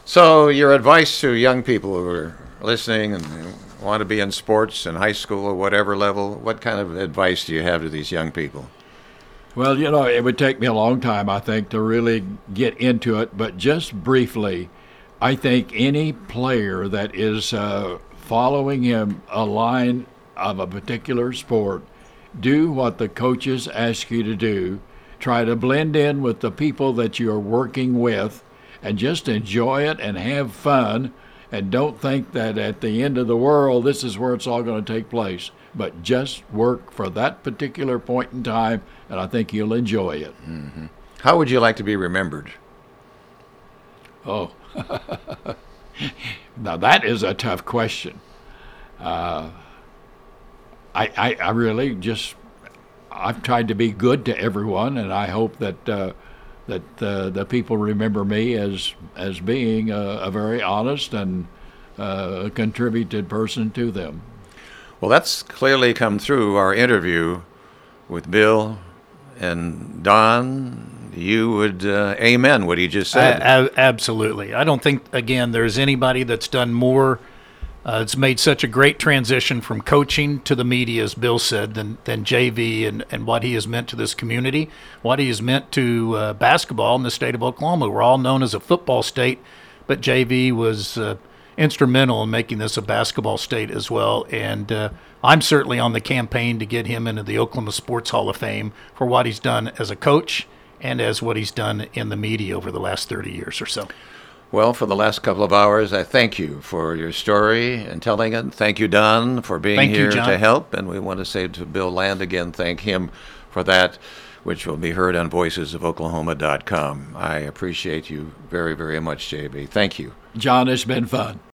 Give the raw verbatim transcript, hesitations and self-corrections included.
So, your advice to young people who are listening and want to be in sports in high school or whatever level, what kind of advice do you have to these young people? Well, you know, it would take me a long time, I think, to really get into it, but just briefly, I think any player that is uh, following him a line of a particular sport, do what the coaches ask you to do. Try to blend in with the people that you're working with and just enjoy it and have fun. And don't think that at the end of the world, this is where it's all going to take place. But just work for that particular point in time, and I think you'll enjoy it. Mm-hmm. How would you like to be remembered? Oh, now that is a tough question. Uh, I, I, I really just, I've tried to be good to everyone, and I hope that uh, that uh, the people remember me as as being a, a very honest and uh, contributed person to them. Well, that's clearly come through our interview with Bill and Don. You would uh, amen what he just said. Uh, absolutely. I don't think, again, there's anybody that's done more. Uh, it's made such a great transition from coaching to the media, as Bill said, than, than J V and, and what he has meant to this community, what he has meant to uh, basketball in the state of Oklahoma. We're all known as a football state, but J V was uh, instrumental in making this a basketball state as well. And uh, I'm certainly on the campaign to get him into the Oklahoma Sports Hall of Fame for what he's done as a coach and as what he's done in the media over the last thirty years or so. Well, for the last couple of hours, I thank you for your story and telling it. Thank you, Don, for being thank here you, to help. And we want to say to Bill Land again, thank him for that, which will be heard on voices of oklahoma dot com. I appreciate you very, very much, J B. Thank you. John, it's been fun.